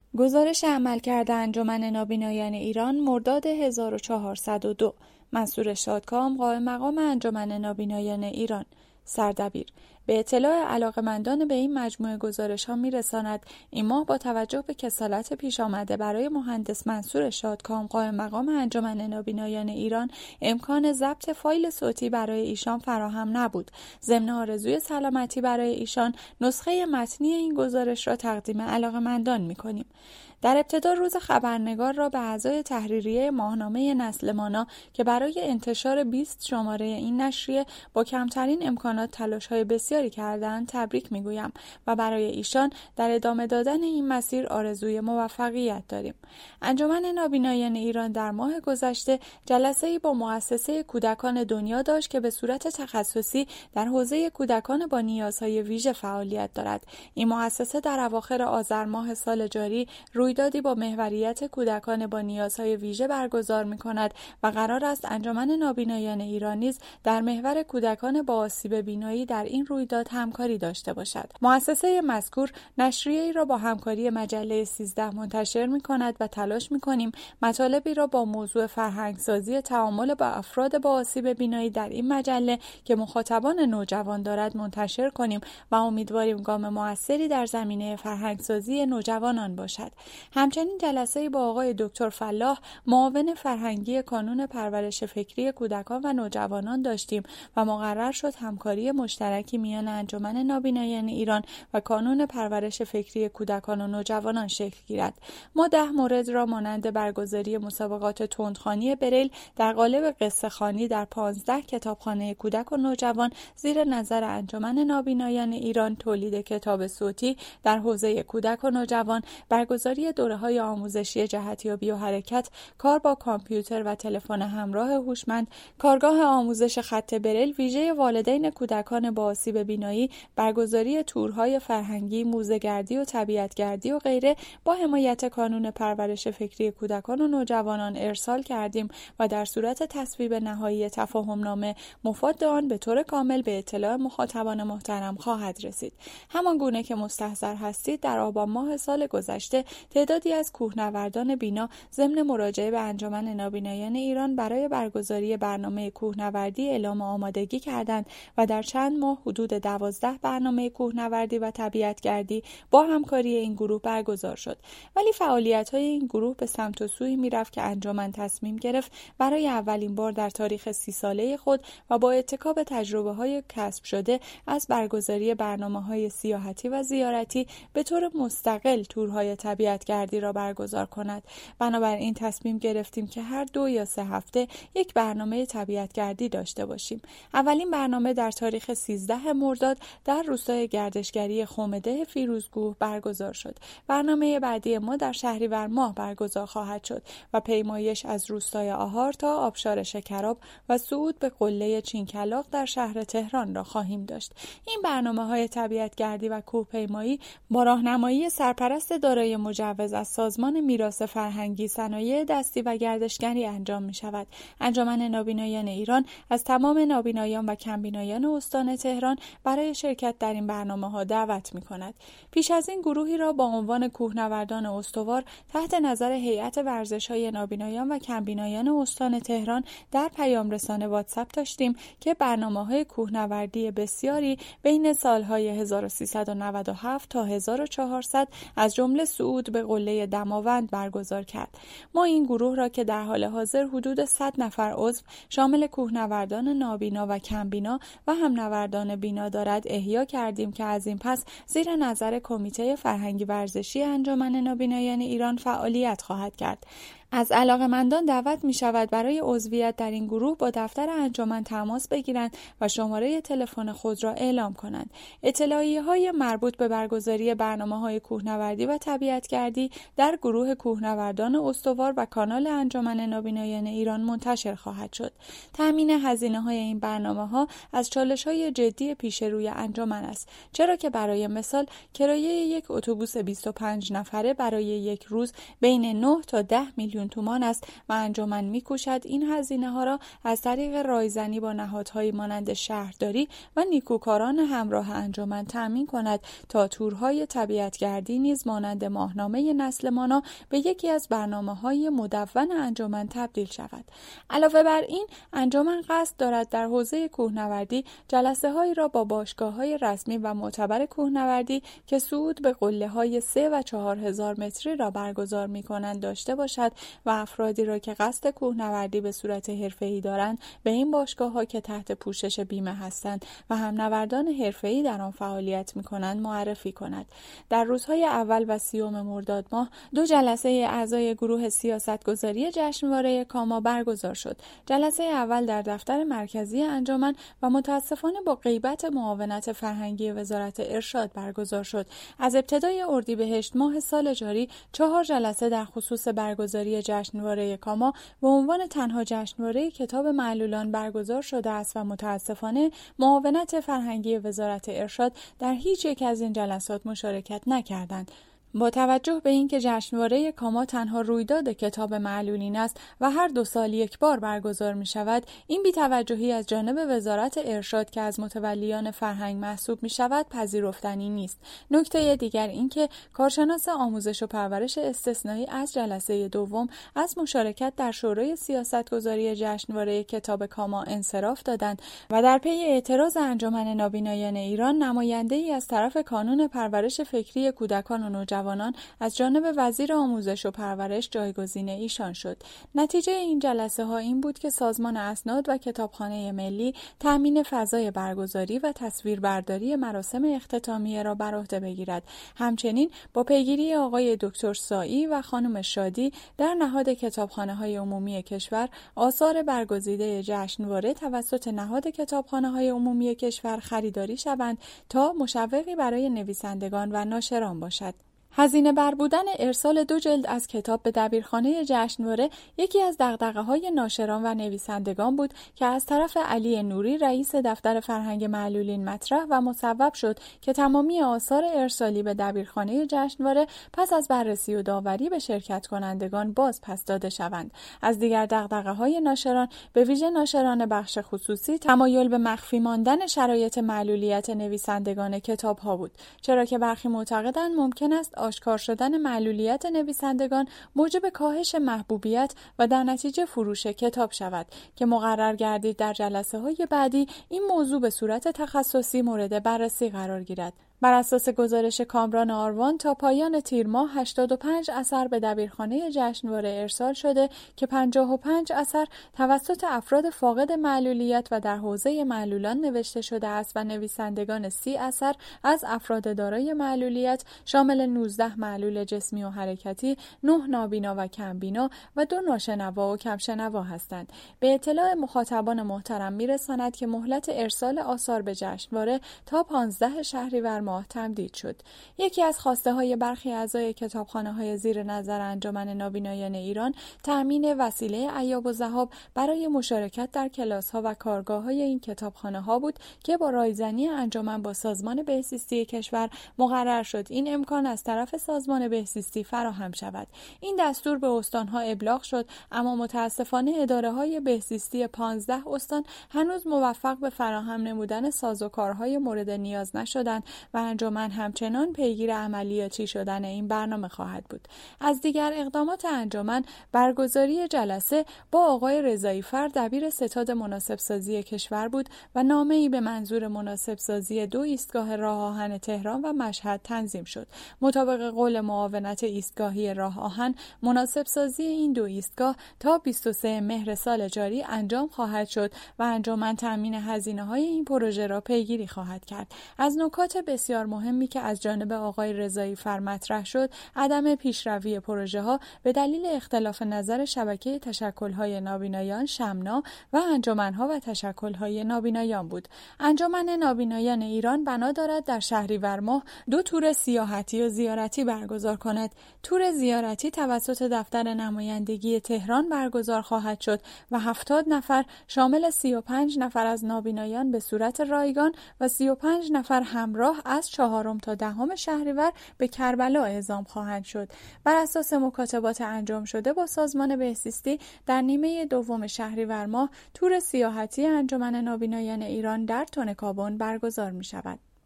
گزارش عملکرد انجمن نابینایان ایران مرداد 1402. منصور شادکام، قائم مقام انجمن نابینایان ایران. سردبیر: به اطلاع علاقه‌مندان به این مجموعه گزارش‌ها می‌رساند این ماه با توجه به کسالت پیش آمده برای مهندس منصور شادکام، قائم مقام انجمن نابینایان ایران، امکان ضبط فایل صوتی برای ایشان فراهم نبود. ضمن آرزوی سلامتی برای ایشان، نسخه متنی این گزارش را تقدیم علاقه‌مندان می‌کنیم. در ابتدا روز خبرنگار را به اعضای تحریریه ماهنامه نسل مانا که برای انتشار 20 شماره این نشریه با کمترین امکانات تلاش‌های بسیاری کردند تبریک می‌گویم و برای ایشان در ادامه دادن این مسیر آرزوی موفقیت داریم. انجمن نابینایان ایران در ماه گذشته جلسه‌ای با مؤسسه کودکان دنیا داشت که به صورت تخصصی در حوزه کودکان با نیازهای ویژه فعالیت دارد. این مؤسسه در اواخر آذر ماه سال جاری رویدادی با محوریت کودکان با نیازهای ویژه برگزار می‌کند و قرار است انجمن نابینایان ایران نیز در محور کودکان با آسیب بینایی در این رویداد همکاری داشته باشد. مؤسسه مذکور نشریه‌ای را با همکاری مجله 13 منتشر می‌کند و تلاش می‌کنیم مطالبی را با موضوع فرهنگسازی تعامل با افراد با آسیب بینایی در این مجله که مخاطبان نوجوان دارد منتشر کنیم و امیدواریم گام موثری در زمینه فرهنگسازی نوجوانان باشد. همچنین جلسه‌ای با آقای دکتر فلاح، معاون فرهنگی کانون پرورش فکری کودکان و نوجوانان داشتیم و مقرر شد همکاری مشترکی میان انجمن نابینایان ایران و کانون پرورش فکری کودکان و نوجوانان شکل گیرد. ما 10 مورد را مانند برگزاری مسابقات تندخوانی بریل در قالب قصه خوانی در 15 کتابخانه کودک و نوجوان زیر نظر انجمن نابینایان ایران، تولید کتاب صوتی در حوزه کودک و نوجوان، برگزاری دوره‌های آموزشی جهتیابی و حرکت، کار با کامپیوتر و تلفن همراه هوشمند، کارگاه آموزش خط بریل ویژه والدین کودکان با آسیب بینایی، برگزاری تورهای فرهنگی، موزه‌گردی و طبیعت‌گردی و غیره با حمایت کانون پرورش فکری کودکان و نوجوانان ارسال کردیم و در صورت تصویب نهایی تفاهم‌نامه مفاد آن به طور کامل به اطلاع مخاطبان محترم خواهد رسید. همان گونه که مستحضر هستید، در آبان ماه سال گذشته تعدادی از کوهنوردان بینا ضمن مراجعه به انجمن نابینایان ایران برای برگزاری برنامه کوهنوردی اعلام آمادگی کردند و در چند ماه حدود 12 برنامه کوهنوردی و طبیعت‌گردی با همکاری این گروه برگزار شد. ولی فعالیت‌های این گروه به سمت و سوی می‌رفت که انجمن تصمیم گرفت برای اولین بار در تاریخ 30 ساله خود و با اتکا به تجربه‌های کسب شده از برگزاری برنامه‌های سیاحتی و زیارتی به طور مستقل تورهای طبیعت‌گردی را برگزار کند. بنابراین تصمیم گرفتیم که هر 2 یا 3 هفته یک برنامه طبیعت‌گردی داشته باشیم. اولین برنامه در تاریخ 13 مرداد در روستای گردشگری خمده فیروزکوه برگزار شد. برنامه بعدی ما در شهریور ماه برگزار خواهد شد و پیمایش از روستای آهار تا آبشار شکراب و صعود به قله چینکلاق در شهر تهران را خواهیم داشت. این برنامه‌های طبیعت‌گردی و کوهپیمایی با راهنمایی سرپرست دارای مجوز از سازمان میراث فرهنگی، صنایع دستی و گردشگری انجام می‌شود. انجمن نابینایان ایران از تمام نابینایان و کمبینایان استان تهران برای شرکت در این برنامه‌ها دعوت می‌کند. پیش از این گروهی را با عنوان کوهنوردان استوار تحت نظر هیئت ورزش‌های نابینایان و کمبینایان استان تهران در پیام رسانه واتساپ داشتیم که برنامه‌های کوهنوردی بسیاری بین سال‌های 1397 تا 1400 از جمله صعود به قله دماوند برگزار کرد. ما این گروه را که در حال حاضر حدود 100 نفر عضو شامل کوهنوردان نابینا و کمبینا و همنوردان بینا دارد احیا کردیم که از این پس زیر نظر کمیته فرهنگی ورزشی انجمن نابینایان ایران فعالیت خواهد کرد. از علاقه‌مندان دعوت می‌شود برای عضویت در این گروه با دفتر انجمن تماس بگیرند و شماره تلفن خود را اعلام کنند. اطلاعیه‌های مربوط به برگزاری برنامه‌های کوهنوردی و طبیعت‌گردی در گروه کوهنوردان استوار و کانال انجمن نابینایان ایران منتشر خواهد شد. تامین هزینه‌های این برنامه‌ها از چالش‌های جدی پیش روی انجمن است، چرا که برای مثال کرایه یک اتوبوس 25 نفره برای یک روز بین 9 تا 10 میلیون میلیون تومان است و انجمن می‌کوشد این هزینه‌ها را از طریق رایزنی با نهادهای مانند شهرداری و نیکوکاران همراه انجمن تأمین کند تا تورهای طبیعتگردی نیز مانند ماهنامه نسل مانا به یکی از برنامه‌های مدون انجمن تبدیل شود. علاوه بر این، انجمن قصد دارد در حوزه کوهنوردی جلسه‌هایی را با باشگاه‌های رسمی و معتبر کوهنوردی که صعود به قله‌های 3 و 4000 متری را برگزار می‌کنند داشته باشد و افرادی را که قصد کوهنوردی به صورت حرفه‌ای دارند به این باشگاه‌ها که تحت پوشش بیمه هستند و هم نوردان حرفه‌ای در آن فعالیت می‌کنند معرفی کند. در روزهای اول و 30 مرداد ماه 2 جلسه اعضای گروه سیاستگذاری جشنواره کاما برگزار شد. جلسه اول در دفتر مرکزی انجمن و متاسفانه با غیبت معاونت فرهنگی وزارت ارشاد برگزار شد. از ابتدای اردیبهشت ماه سال جاری 4 جلسه در خصوص برگزاری جشنواره کاما به عنوان تنها جشنواره کتاب معلولان برگزار شده است و متاسفانه معاونت فرهنگی وزارت ارشاد در هیچ یک از این جلسات مشارکت نکردند. با توجه به اینکه جشنواره کاما تنها رویداد کتاب معلولین است و هر 2 سال یک بار برگزار می شود، این بی‌توجهی از جانب وزارت ارشاد که از متولیان فرهنگ محسوب می شود پذیرفتنی نیست. نکته دیگر اینکه کارشناس آموزش و پرورش استثنایی از جلسه دوم از مشارکت در شورای سیاستگذاری جشنواره کتاب کاما انصراف دادند و در پی اعتراض انجمن نابینایان ایران نماینده‌ای از طرف کانون پرورش فکری کودکان و نوجوانان از جانب وزیر آموزش و پرورش جایگزین ایشان شد. نتیجه این جلسه ها این بود که سازمان اسناد و کتابخانه ملی تأمین فضای برگزاری و تصویربرداری مراسم اختتامیه را بر عهده بگیرد. همچنین با پیگیری آقای دکتر سایی و خانم شادی در نهاد کتابخانه‌های عمومی کشور آثار برگزیده جشنواره توسط نهاد کتابخانه‌های عمومی کشور خریداری شوند تا مشوقی برای نویسندگان و ناشران باشد. هزینه بر بودن ارسال 2 جلد از کتاب به دبیرخانه جشنواره یکی از دغدغه‌های ناشران و نویسندگان بود که از طرف علی نوری رئیس دفتر فرهنگ معلولین مطرح و مصوب شد که تمامی آثار ارسالی به دبیرخانه جشنواره پس از بررسی و داوری به شرکت کنندگان باز پس داده شوند. از دیگر دغدغه‌های ناشران به ویژه ناشران بخش خصوصی تمایل به مخفی ماندن شرایط معلولیت نویسندگان کتاب‌ها بود، چرا که برخی معتقدند ممکن است آشکار شدن معلولیت نویسندگان موجب کاهش محبوبیت و در نتیجه فروش کتاب شود که مقرر گردید در جلسه‌های بعدی این موضوع به صورت تخصصی مورد بررسی قرار گیرد. بر اساس گزارش کامران آروان تا پایان تیر ماه 85 اثر به دبیرخانه جشنواره ارسال شده که 55 اثر توسط افراد فاقد معلولیت و در حوزه معلولان نوشته شده است و نویسندگان 30 اثر از افراد دارای معلولیت شامل 19 معلول جسمی و حرکتی، 9 نابینا و کمبینا و 2 ناشنوا و کمشنوا هستند. به اطلاع مخاطبان محترم میرساند که مهلت ارسال آثار به جشنواره تا 15 شهریور تمدید شد. یکی از خواسته های برخی اعضای کتابخانه های زیر نظر انجمن نابینایان ایران تأمین وسیله ایاب و ذهاب برای مشارکت در کلاس ها و کارگاه های این کتابخانه ها بود که با رایزنی انجمن با سازمان بهزیستی کشور مقرر شد این امکان از طرف سازمان بهزیستی فراهم شود. این دستور به استان ها ابلاغ شد، اما متاسفانه اداره های بهزیستی 15 استان هنوز موفق به فراهم نمودن سازوکارهای مورد نیاز نشدند و انجمن همچنان پیگیر عملیاتی شدن این برنامه خواهد بود. از دیگر اقدامات انجمن برگزاری جلسه با آقای رضایی فر دبیر ستاد مناسب سازی کشور بود و نامه‌ای به منظور مناسب سازی 2 ایستگاه راه آهن تهران و مشهد تنظیم شد. مطابق قول معاونت ایستگاهی راه آهن، مناسب سازی این 2 ایستگاه تا 23 مهر سال جاری انجام خواهد شد و انجمن تامین هزینه‌های این پروژه را پیگیری خواهد کرد. از نکات بسیار مهمی که از جانب آقای رضایی فر مطرح شد، عدم پیشروی پروژه ها به دلیل اختلاف نظر شبکه تشکل‌های نابینایان شمنا و انجمن‌ها و تشکل‌های نابینایان بود. انجمن نابینایان ایران بنا دارد در شهریور ماه 2 تور سیاحتی و زیارتی برگزار کند. تور زیارتی توسط دفتر نمایندگی تهران برگزار خواهد شد و 70 نفر شامل 35 نفر از نابینایان به صورت رایگان و 35 نفر همراه از از 4 تا 10 شهریور به کربلا اعزام خواهند شد. بر اساس مکاتبات انجام شده با سازمان بهزیستی در نیمه دوم شهریور ماه تور سیاحتی انجمن نابینایان ایران در تنکابن برگزار می شود.